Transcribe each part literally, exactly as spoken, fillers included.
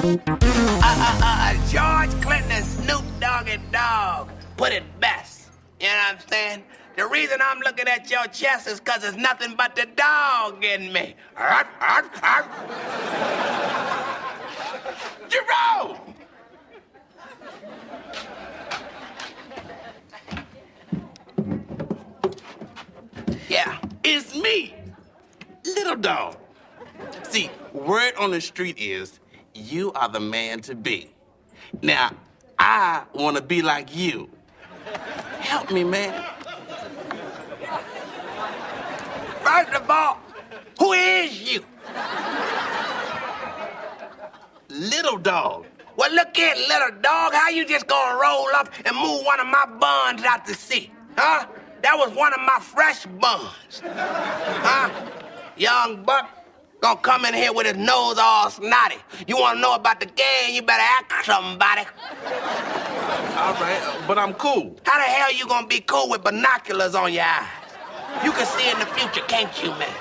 uh, uh, George Clinton and Snoop Dogg and Dogg put it best. You know what I'm saying? The reason I'm looking at your chest is because there's nothing but the dog in me. Arf, arf, arf. Jerome! Yeah, it's me, Little Dog. See, word on the street is you are the man to be. Now, I want to be like you. Help me, man. First of all, who is you? Little Dog. Well, look here, Little Dog. How you just gonna roll up and move one of my buns out the seat? Huh? That was one of my fresh buns. Huh? Young buck gonna come in here with his nose all snotty. You wanna know about the game, you better ask somebody. All right, but I'm cool. How the hell you gonna be cool with binoculars on your eyes? You can see in the future, can't you, man?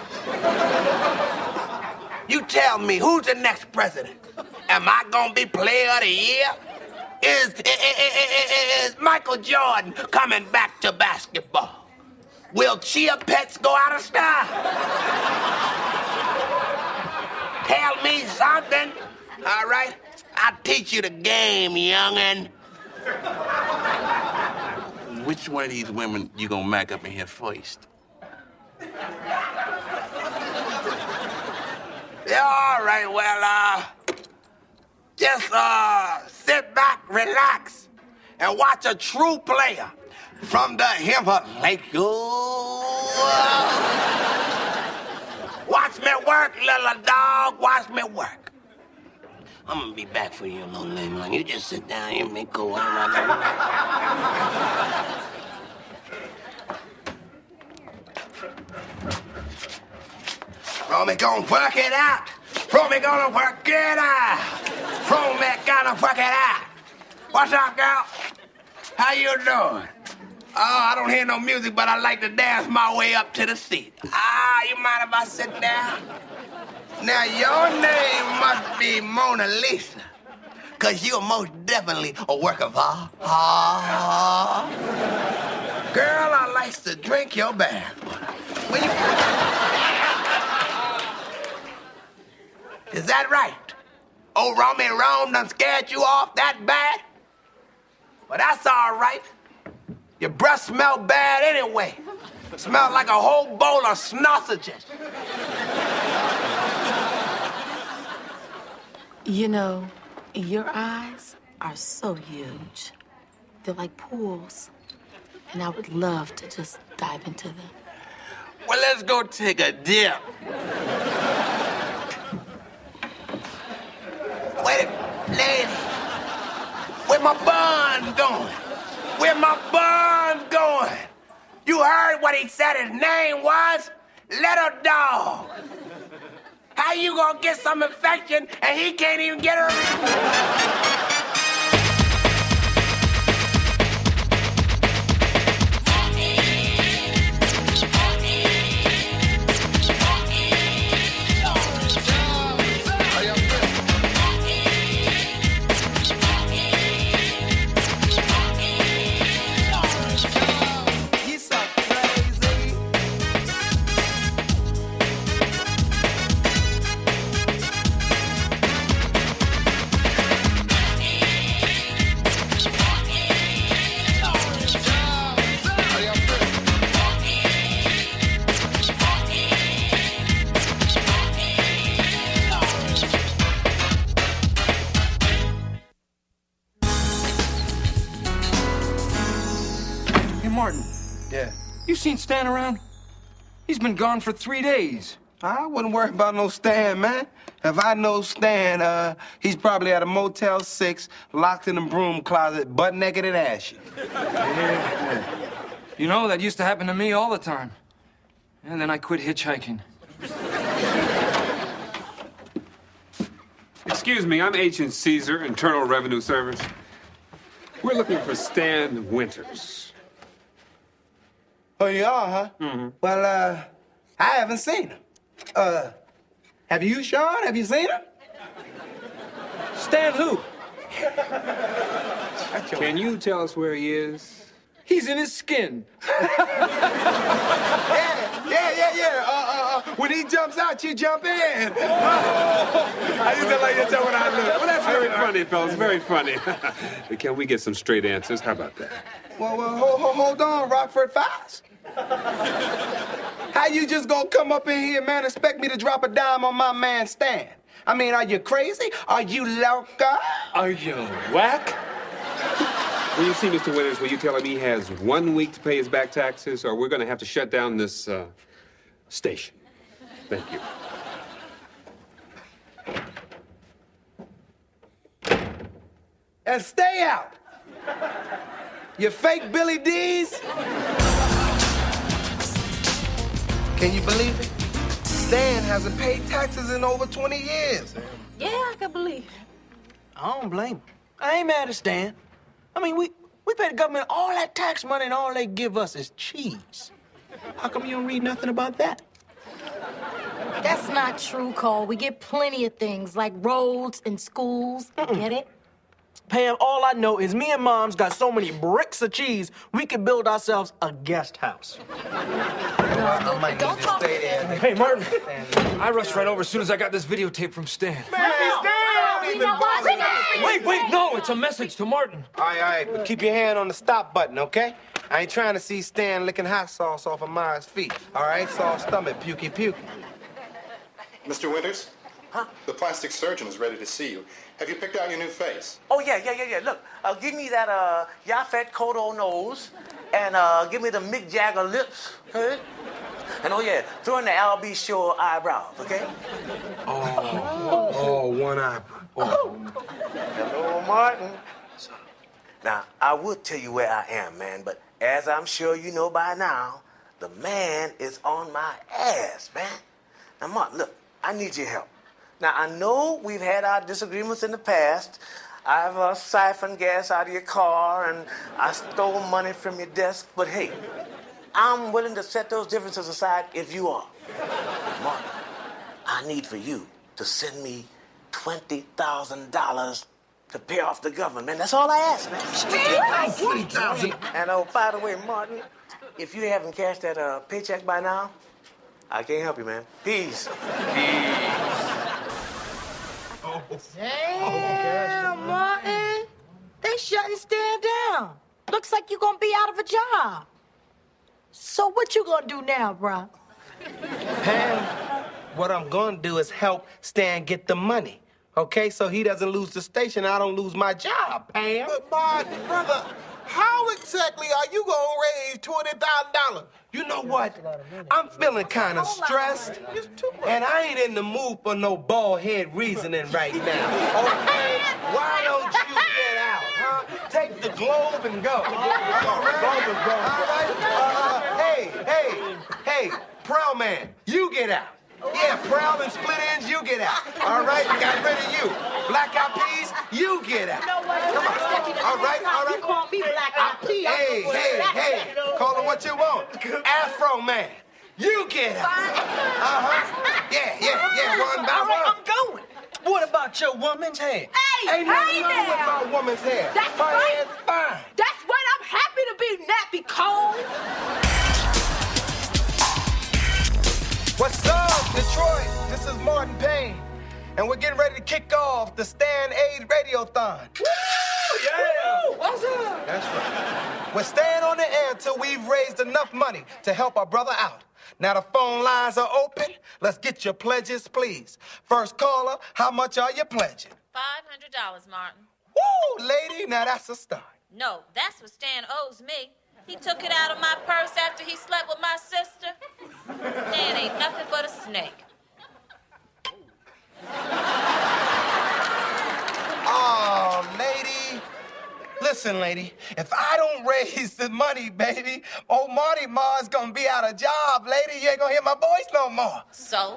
You tell me, who's the next president? Am I gonna be player of the year? Is, is, is, is Michael Jordan coming back to basketball? Will Chia Pets go out of style? Tell me something, all right? I'll teach you the game, youngin'. Which one of these women you gonna mack up in here first? Yeah, all right, well, uh, just, uh, sit back, relax, and watch a true player from the Himalayas. Watch me work, Little Dog, watch me work. I'm gonna be back for you a little later on. You just sit down here and make cool. Romy gonna work it out. Romy gonna work it out. Romy gonna work it out. What's up, girl? How you doing? Oh, I don't hear no music, but I like to dance my way up to the seat. Ah, you mind if I sit down? Now, your name must be Mona Lisa, because you're most definitely a work of art. Ah. Girl, I like to drink your bath. Will you... Is that right? Old Romy Rome done scared you off that bad? Well, that's all right. Your breath smell bad anyway. Smell like a whole bowl of sausages. You know, your eyes are so huge. They're like pools. And I would love to just dive into them. Well, let's go take a dip. Wait a lady. Where my bun going? Where my bun going? You heard what he said his name was? Little Dog. How you gonna get some infection and he can't even get her? Martin. Yeah. You seen Stan around? He's been gone for three days. I wouldn't worry about no Stan, man. If I know Stan, uh, he's probably at a Motel six, locked in a broom closet, butt naked and ashy. Yeah. You know, that used to happen to me all the time. And then I quit hitchhiking. Excuse me, I'm Agent Caesar, Internal Revenue Service. We're looking for Stan Winters. Oh, you are, huh? Mm-hmm. Well, uh, I haven't seen him. Uh, have you, Sean? Have you seen him? Stan who? Can you tell us where he is? He's in his skin. Yeah, yeah, yeah, yeah. Uh, uh, uh, when he jumps out, you jump in. I used to like to tell when I look. Well, that's very funny, fellas. Very funny. Can we get some straight answers? How about that? Well, well, hold, hold, hold on, Rockford Files. How you just gonna come up in here, man, expect me to drop a dime on my man Stan? I mean, are you crazy? Are you loca? Are you whack? When you see Mister Winters, will you tell him he has one week to pay his back taxes, or we're going to have to shut down this uh, station? Thank you. And stay out. You fake Billy D's. Can you believe it? Stan hasn't paid taxes in over twenty years. Yeah, I can believe it. I don't blame him. I ain't mad at Stan. I mean, we, we pay the government all that tax money and all they give us is cheese. How come you don't read nothing about that? That's not true, Cole. We get plenty of things like roads and schools. Get it? Pam, all I know is me and Mom's got so many bricks of cheese, we could build ourselves a guest house. I might Don't need to talk stay to there. Hey, Martin. I rushed right over as soon as I got this videotape from Stan. Man, Stan, even bother. Wait, wait, no, it's a message to Martin. All right, all right, but keep your hand on the stop button, okay? I ain't trying to see Stan licking hot sauce off of Maya's feet, all right? Soft stomach, pukey pukey. Mister Winters? Huh? The plastic surgeon is ready to see you. Have you picked out your new face? Oh, yeah, yeah, yeah, yeah. Look, uh, give me that uh, Yaphet Kodo nose, and uh, give me the Mick Jagger lips, okay? And, oh, yeah, throw in the Al B. Shore eyebrows, okay? Oh, oh, one eyebrow. Oh. Hello, Martin. Now, I would tell you where I am, man, but as I'm sure you know by now, the man is on my ass, man. Now, Martin, look, I need your help. Now, I know we've had our disagreements in the past. I've uh, siphoned gas out of your car, and I stole money from your desk, but hey, I'm willing to set those differences aside if you are. Martin, I need for you to send me twenty thousand dollars to pay off the government, man. That's all I ask, man. twenty thousand dollars. And, oh, by the way, Martin, if you haven't cashed that uh, paycheck by now, I can't help you, man. Peace. Peace. Damn, Martin. They shutting Stan down. Looks like you're gonna be out of a job. So what you gonna do now, bro? Pam, what I'm gonna do is help Stan get the money, okay? So he doesn't lose the station, I don't lose my job, Pam. But, Martin, brother, how exactly are you gonna raise twenty thousand dollars? You know what? I'm feeling kind of stressed, and I ain't in the mood for no bald head reasoning right now, okay? Why don't you get out, huh? Take the globe and go. All right? All right? Uh, hey, hey, hey, Proud Man, you get out. Yeah, Proud and Split Ends, you get out. All right, got rid of you. Black Eyed Peas, you get out. No way. Come on. All right, all right. You call me Black Eyed Peas. Hey, hey, hey, call it what you want. Afro Man, you get out. Uh-huh. Yeah, yeah, yeah, one by All right, one. I'm going. What about your woman's hair? Hey, Ain't nothing hey wrong with now. my woman's hair. That's My right. hair's fine. That's right. I'm happy to be nappy, Cole. What's up, Detroit? This is Martin Payne, and we're getting ready to kick off the Stan Aid Radiothon. Woo! Yeah! What's up? That's right. We're staying on the air till we've raised enough money to help our brother out. Now the phone lines are open. Let's get your pledges, please. First caller, how much are you pledging? five hundred dollars, Martin. Woo, lady, now that's a start. No, that's what Stan owes me. He took it out of my purse after he slept with my sister. Stan ain't nothing but a snake. Oh, lady. Listen, lady, if I don't raise the money, baby, old Marty Ma is gonna be out of job, lady. You ain't gonna hear my voice no more. So?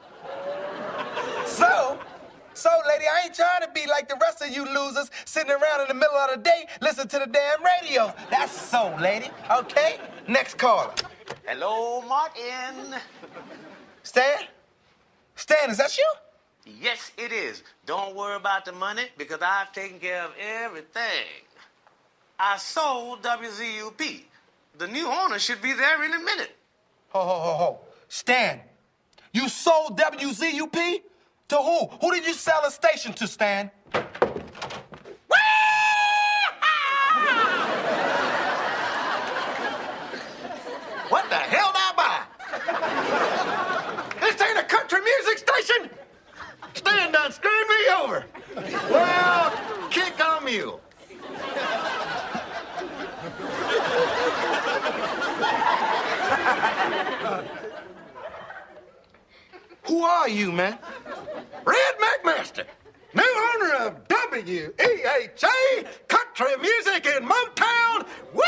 So? So, lady, I ain't trying to be like the rest of you losers sitting around in the middle of the day listening to the damn radio. That's so, lady, okay? Next caller. Hello, Martin. Stan? Stan, is that you? Yes, it is. Don't worry about the money because I've taken care of everything. I sold W Z U P. The new owner should be there in a minute. Ho, ho, ho, ho. Stan, you sold W Z U P? To who? Who did you sell the station to, Stan? What the hell did I buy? This ain't a country music station. Stan done screwed me over. Well, kick on mule. Who are you, man? Red McMaster, new owner of W E H A, Country Music in Motown. Whee!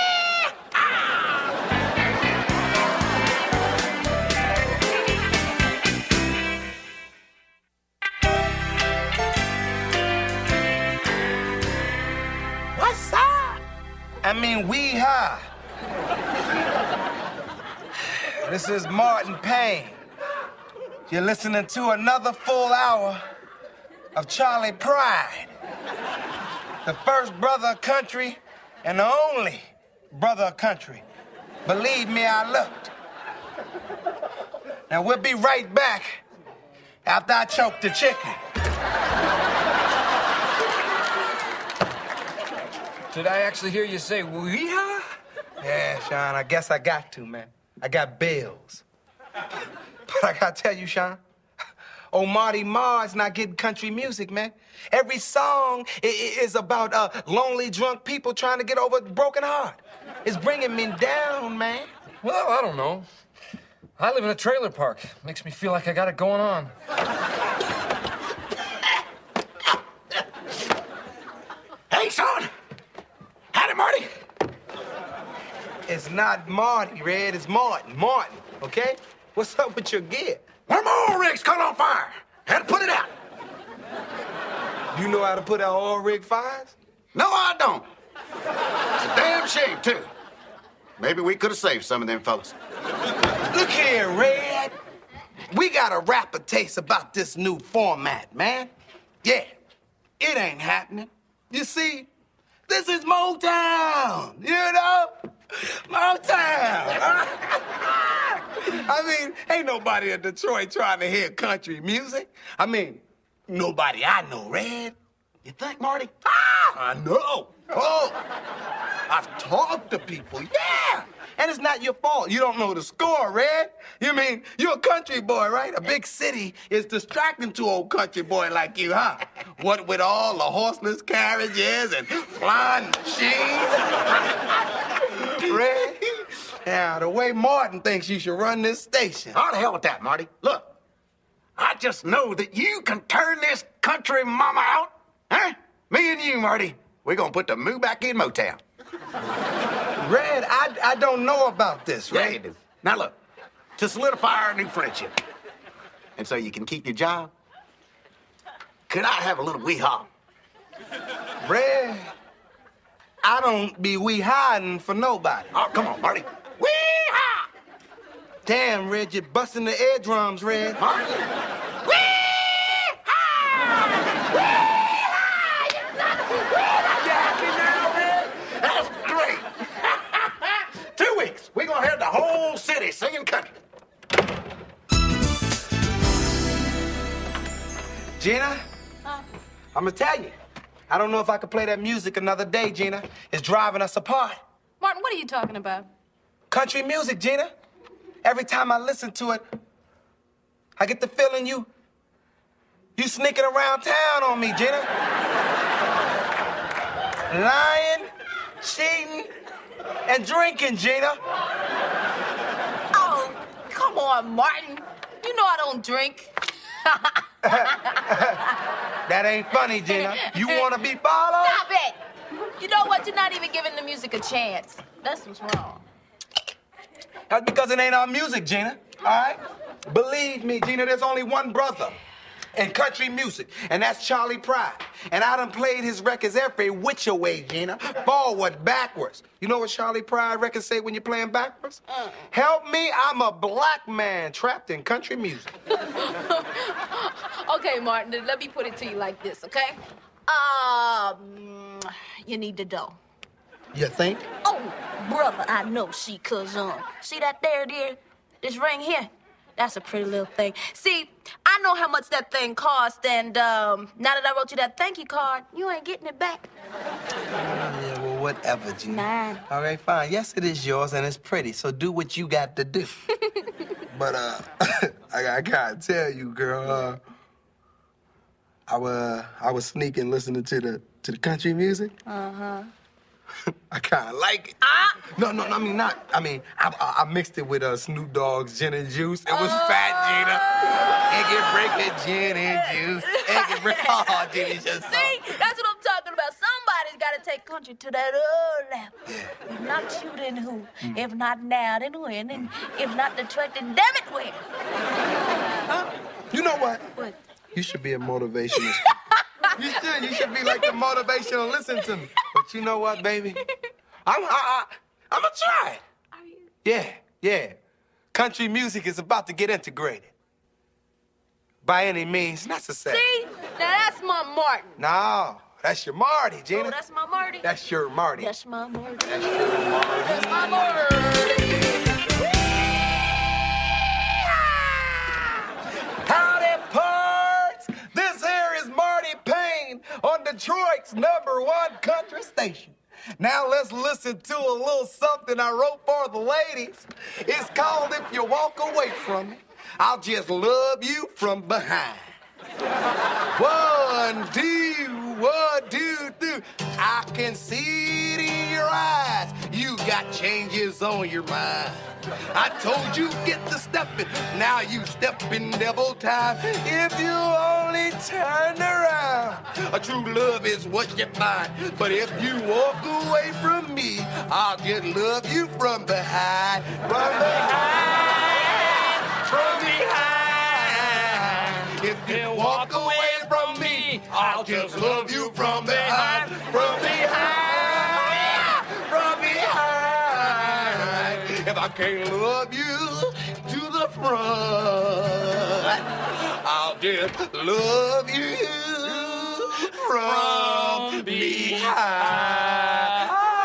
What's up? I mean, we high. This is Martin Payne. You're listening to another full hour of Charlie Pride, the first brother of country and the only brother of country. Believe me, I looked. Now, we'll be right back after I choke the chicken. Did I actually hear you say wee-haw? Yeah, Sean, I guess I got to, man. I got bills. But I gotta tell you, Sean, old Marty Marr's not getting country music, man. Every song i- i- is about uh, lonely, drunk people trying to get over a broken heart. It's bringing me down, man. Well, I don't know. I live in a trailer park. Makes me feel like I got it going on. Hey, son. Howdy, Marty. It's not Marty, Red. It's Martin. Martin, okay? What's up with your gear? One of my oil rigs caught on fire. Had to put it out. You know how to put out oil rig fires? No, I don't. It's a damn shame, too. Maybe we could have saved some of them folks. Look here, Red. We gotta rap a taste about this new format, man. Yeah, it ain't happening. You see, this is Motown, you know? Motown. I mean, ain't nobody in Detroit trying to hear country music. I mean, nobody I know, Red. You think, Marty? Ah, I know. Oh, I've talked to people, yeah. And it's not your fault. You don't know the score, Red. You mean, you're a country boy, right? A big city is distracting to old country boy like you, huh? What with all the horseless carriages and flying machines? Red, now, the way Martin thinks you should run this station. How the hell with that, Marty? Look, I just know that you can turn this country mama out. Huh? Me and you, Marty, we're gonna put the moo back in Motown. Red, I, I don't know about this, Yeah, Red. you do. Now look, to solidify our new friendship, and so you can keep your job, could I have a little wee-haw? Red, I don't be wee hiding for nobody. Oh, come on, Marty. Wee-haw! Damn, Red, you're busting the eardrums, Red. Marty. Wee-haw! Wee-haw! You son of a wee-haw! You happy now, Red? That's great. Two weeks, we're gonna have the whole city singing country. Gina, Huh? I'm gonna tell you, I don't know if I could play that music another day, Gina. It's driving us apart. Martin, what are you talking about? Country music, Gina. Every time I listen to it, I get the feeling you, you sneaking around town on me, Gina. Lying, cheating, and drinking, Gina. Oh, come on, Martin. You know I don't drink. That ain't funny, Gina. You wanna be followed? Stop it! You know what? You're not even giving the music a chance. That's what's wrong. That's because it ain't our music, Gina. All right? Believe me, Gina, there's only one brother. in country music, and that's Charlie Pride. And I done played his records every which way, Gina, forward, backwards. You know what Charlie Pride records say when you're playing backwards? Uh. Help me, I'm a black man trapped in country music. Okay, Martin, let me put it to you like this, okay? Um, you need the dough. You think? Oh, brother, I know she, cause, um, see that there, dear? This ring here? That's a pretty little thing. See, I know how much that thing cost, and, um, now that I wrote you that thank you card, you ain't getting it back. Yeah, well, whatever, Gina. Mine. All right, fine. Yes, it is yours, and it's pretty, so do what you got to do. But, uh, I, I gotta tell you, girl, uh, I, uh, I was sneaking listening to the, to the country music. Uh-huh. I kind of like it. Ah! No, no, no, I mean, not, I mean, I, I, I mixed it with uh, Snoop Dogg's gin and juice. It was uh, fat, Gina. It can break it, gin and juice. It can break, oh, Gina, just see, that's what I'm talking about. Somebody's got to take country to that other level. Yeah. If not you, then who? Mm. If not now, then when? And if not Detroit, then damn it, where? Huh? You know what? What? You should be a motivational You should. You should be like the motivational listen to me. But you know what, baby? I'm, I, I, I'm gonna try it. Are you? Yeah, yeah. Country music is about to get integrated. By any means necessary. See? Now that's my Martin. No, that's your Marty, Gina. Oh, that's my Marty? That's your Marty. That's my Marty. That's your Marty. That's my Marty. Howdy, parts! This here is Marty Payne on Detroit's number one country station. Now let's listen to a little something I wrote for the ladies. It's called If You Walk Away From Me, I'll Just Love You From Behind. One, two, one, two, two. I can see it in your eyes. You got changes on your mind. I told you get to stepping. Now you stepping double time. If you only turn around, a true love is what you find. But if you walk away from me, I'll just love you from behind. From behind. From behind. If you walk away from me, I'll just love you from behind. From behind. From behind. If I can't love you to the front, I'll just love you from behind.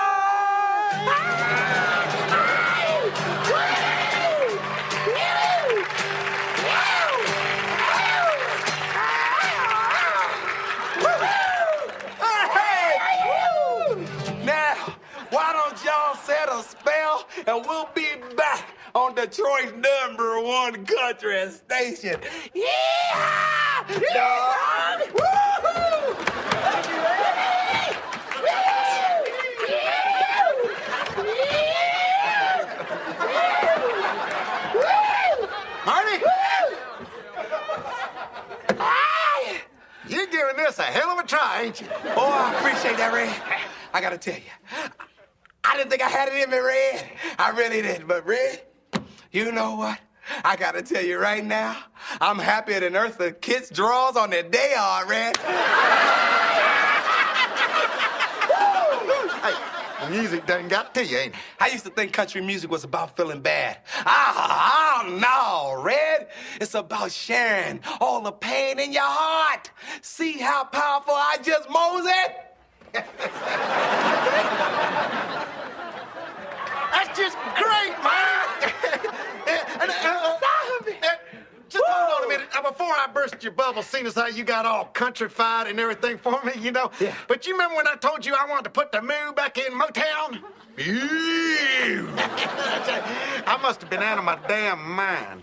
Why don't y'all set a spell and we'll be back on Detroit's number one country station. Yeah! Yeah! Woo-hoo! Are you ready? Marty? You're giving this a hell of a try, ain't you? Oh, I appreciate that, Red. I gotta tell you, I didn't think I had it in me, Red. I really didn't. But, Red, you know what? I gotta tell you right now, I'm happier than Eartha Kitt's drawers on their day are, Red. Hey, the music done got to you, ain't it? I used to think country music was about feeling bad. Ah, oh, no, Red. It's about sharing all the pain in your heart. See how powerful I just mosey? That's just great, man. and, uh, uh, just hold on a minute. Uh, before I burst your bubble, seeing as how you got all countrified and everything for me, you know. Yeah. But you remember when I told you I wanted to put the moo back in Motown? Ew. I must have been out of my damn mind.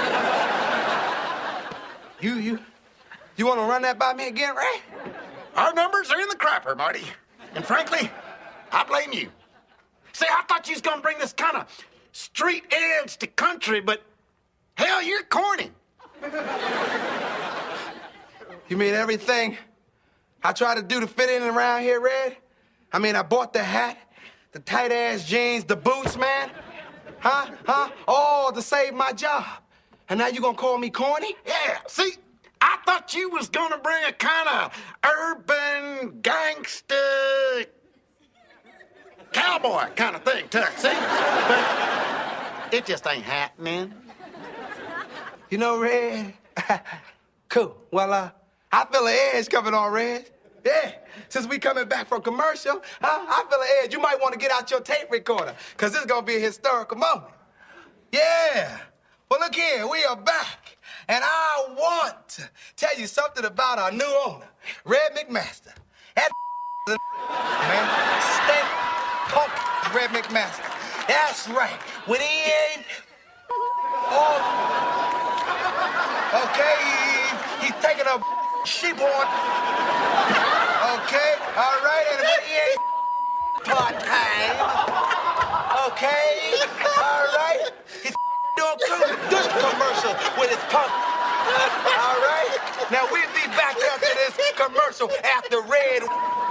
You, you, you want to run that by me again, Ray? Our numbers are in the crapper, Marty. And frankly, I blame you. See, I thought you was gonna bring this kind of street edge to country, but hell, you're corny. You mean everything I try to do to fit in around here, Red? I mean, I bought the hat, the tight-ass jeans, the boots, man. Huh? Huh? All to save my job. And now you gonna call me corny? Yeah, see, I thought you was gonna bring a kind of urban gangster cowboy kind of thing to it, see? But it just ain't happening. You know, Red? Cool. Well, uh, I feel an edge coming on, Red. Yeah, since we coming back from commercial, huh? I feel an edge. You might want to get out your tape recorder, because this is going to be a historical moment. Yeah. Well, look here. We are back. And I want to tell you something about our new owner, Red McMaster. That man, stink punk Red McMaster. That's right. When he ain't... Oh, okay, he, he's taking a sheep horn. Okay, all right, and when he ain't part-time, okay, all right, he's doing good commercial with his punk. All right, now we'll be back after this commercial after Red.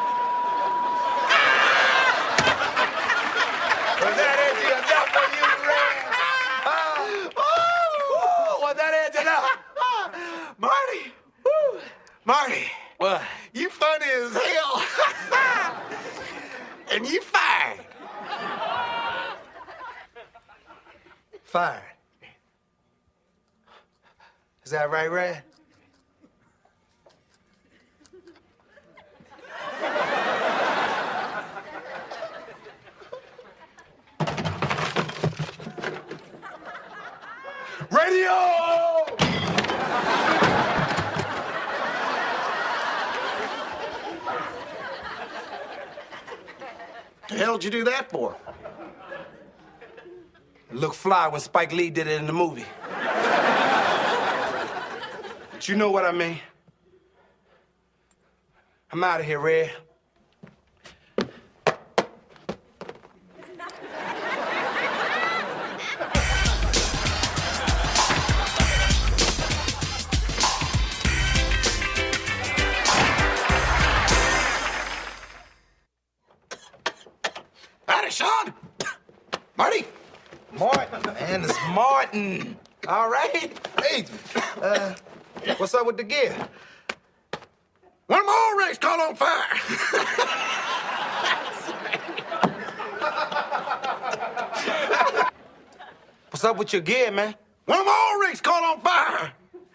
Was that edgy enough for you, Red? Uh, oh, was that edgy enough? Marty, woo. Marty. What? You funny as hell. And you fired. Fired. Is that right, Red? Radio! The hell did you do that for? It looked fly when Spike Lee did it in the movie. But you know what I mean. I'm out of here, Red. Howdy, Sean. Marty. Martin, man, it's Martin. All right? Hey, uh, what's up with the gear? One of my old rigs caught on fire. What's up with your gear, man? One of my old rigs caught on fire.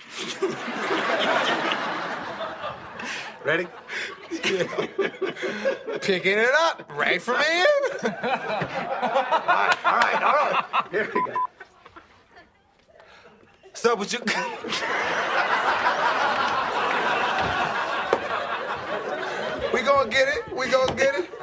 Ready? Yeah. Picking it up right from here. all right, all right, all right. Here we go. What's up with you? We gonna get it. We gonna get it.